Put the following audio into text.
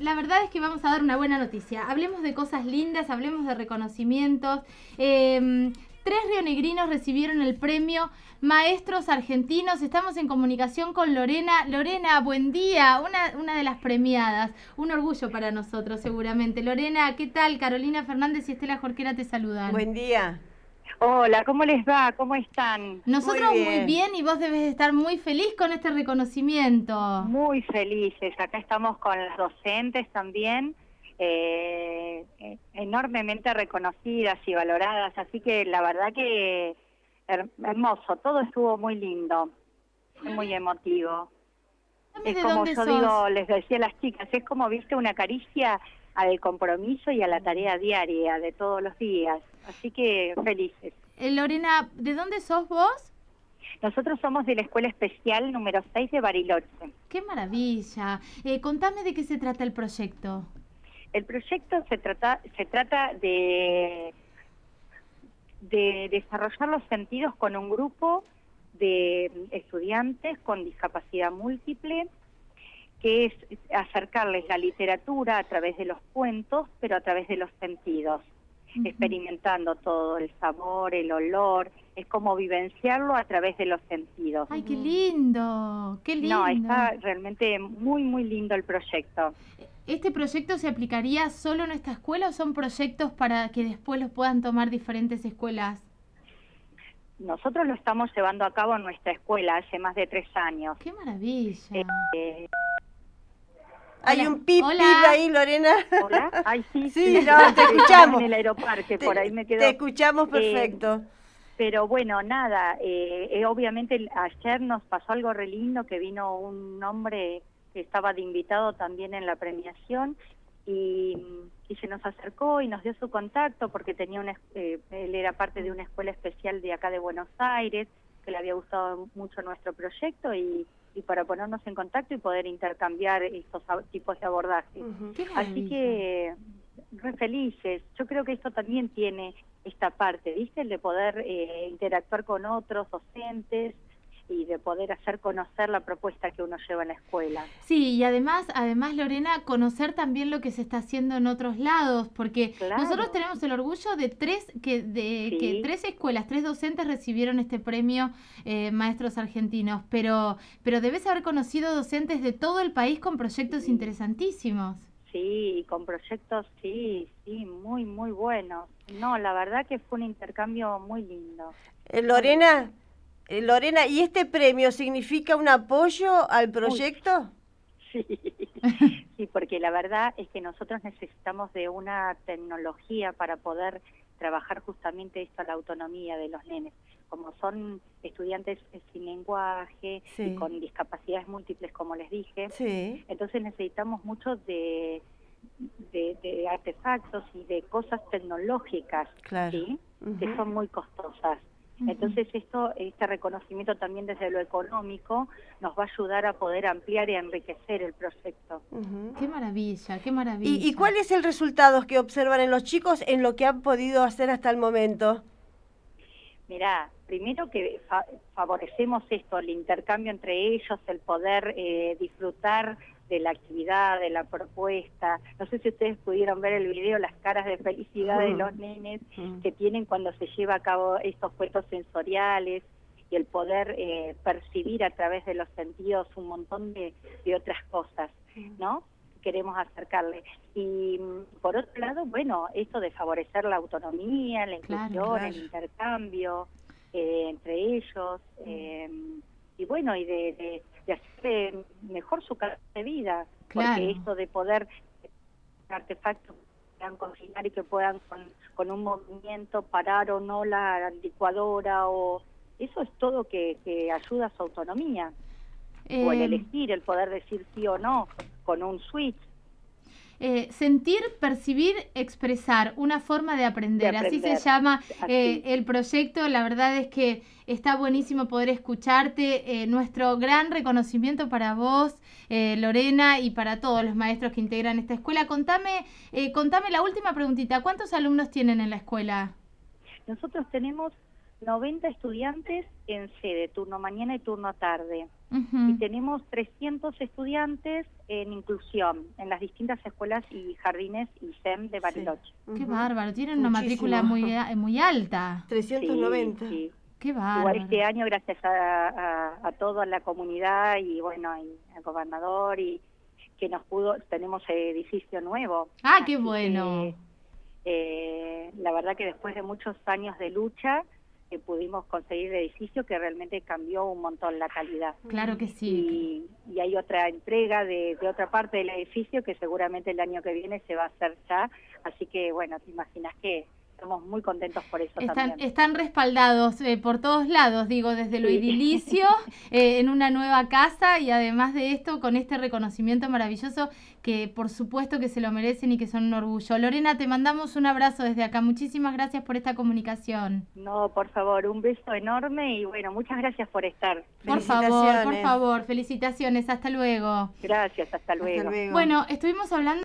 la verdad es que vamos a dar una buena noticia. Hablemos de cosas lindas, hablemos de reconocimientos. 3 rionegrinos recibieron el premio Maestros Argentinos. Estamos en comunicación con Lorena. Lorena, buen día. Una de las premiadas. Un orgullo para nosotros, seguramente. Lorena, ¿qué tal? Carolina Fernández y Estela Jorquera te saludan. Buen día. Hola, ¿cómo les va? ¿Cómo están? Nosotros muy bien y vos debes estar muy feliz con este reconocimiento. Muy felices. Acá estamos con las docentes también, enormemente reconocidas y valoradas. Así que la verdad que hermoso, todo estuvo muy lindo, muy emotivo. Es como yo digo, les decía a las chicas, es como, viste, una caricia al compromiso y a la tarea diaria de todos los días. Así que felices. Lorena, ¿de dónde sos vos? Nosotros somos de la Escuela Especial número 6 de Bariloche. ¡Qué maravilla! Contame de qué se trata el proyecto. El proyecto se trata de desarrollar los sentidos con un grupo de estudiantes con discapacidad múltiple, que es acercarles la literatura a través de los cuentos, pero a través de los sentidos, experimentando todo, el sabor, el olor, es como vivenciarlo a través de los sentidos. ¡Ay, qué lindo! ¡Qué lindo! No, está realmente muy, muy lindo el proyecto. ¿Este proyecto se aplicaría solo en esta escuela o son proyectos para que después los puedan tomar diferentes escuelas? Nosotros lo estamos llevando a cabo en nuestra escuela hace más de 3 años. ¡Qué maravilla! Hay un pip ahí, Lorena. ¿Hola? Ay, sí. Sí, no, te escuchamos. En el aeroparque, por ahí me quedo. Te escuchamos perfecto. Pero bueno, nada, obviamente ayer nos pasó algo re lindo, que vino un hombre que estaba de invitado también en la premiación y se nos acercó y nos dio su contacto porque tenía él era parte de una escuela especial de acá de Buenos Aires, que le había gustado mucho nuestro proyecto y para ponernos en contacto y poder intercambiar estos tipos de abordajes. Así que re felices. Yo creo que esto también tiene esta parte, ¿viste? El de poder interactuar con otros docentes y de poder hacer conocer la propuesta que uno lleva en la escuela. Sí, y además Lorena, conocer también lo que se está haciendo en otros lados, porque nosotros tenemos el orgullo de que 3 escuelas, 3 docentes recibieron este premio Maestros Argentinos, pero debes haber conocido docentes de todo el país con proyectos interesantísimos. Sí, con proyectos, sí, muy, muy buenos. No, la verdad que fue un intercambio muy lindo. Lorena, ¿y este premio significa un apoyo al proyecto? Sí, sí, porque la verdad es que nosotros necesitamos de una tecnología para poder trabajar justamente esto, la autonomía de los nenes. Como son estudiantes sin lenguaje y con discapacidades múltiples, como les dije, entonces necesitamos mucho de artefactos y de cosas tecnológicas, ¿sí? Que son muy costosas. Entonces este reconocimiento también desde lo económico nos va a ayudar a poder ampliar y enriquecer el proyecto. ¡Qué maravilla, qué maravilla! ¿Y cuál es el resultado que observan en los chicos en lo que han podido hacer hasta el momento? Mirá, primero que favorecemos esto, el intercambio entre ellos, el poder disfrutar de la actividad, de la propuesta. No sé si ustedes pudieron ver el video, las caras de felicidad de los nenes que tienen cuando se lleva a cabo estos juegos sensoriales y el poder percibir a través de los sentidos un montón de otras cosas, ¿no? Queremos acercarle. Y por otro lado, bueno, esto de favorecer la autonomía, la inclusión, el intercambio entre ellos, y bueno, y de hacer mejor su calidad de vida, porque esto de poder artefactos que puedan cocinar y que puedan con un movimiento parar o no la licuadora, o eso es todo que ayuda a su autonomía, o el elegir, el poder decir sí o no con un switch. Sentir, percibir, expresar, una forma de aprender. Así se llama el proyecto. La verdad es que está buenísimo poder escucharte. Nuestro gran reconocimiento para vos, Lorena, y para todos los maestros que integran esta escuela. Contame la última preguntita. ¿Cuántos alumnos tienen en la escuela? Nosotros tenemos 90 estudiantes en sede, turno mañana y turno tarde. Ujú. Y tenemos 300 estudiantes en inclusión en las distintas escuelas y jardines y SEM de Bariloche. Qué Ujú. bárbaro, tienen una Muchísimo. matrícula muy alta. 390. Sí, sí. Qué Igual bárbaro. este año, gracias a toda la comunidad y bueno, y al gobernador, y que nos tenemos edificio nuevo. Ah, qué Así bueno. que, la verdad que después de muchos años de lucha, pudimos conseguir el edificio que realmente cambió un montón la calidad. Claro que sí. Y hay otra entrega de otra parte del edificio que seguramente el año que viene se va a hacer ya, así que bueno, te imaginas que estamos muy contentos por eso también. Están respaldados por todos lados, digo, desde lo Sí. edilicio, en una nueva casa y además de esto, con este reconocimiento maravilloso que por supuesto que se lo merecen y que son un orgullo. Lorena, te mandamos un abrazo desde acá. Muchísimas gracias por esta comunicación. No, por favor, un beso enorme y bueno, muchas gracias por estar. Por favor, felicitaciones. Hasta luego. Gracias, hasta luego. Hasta luego. Bueno, estuvimos hablando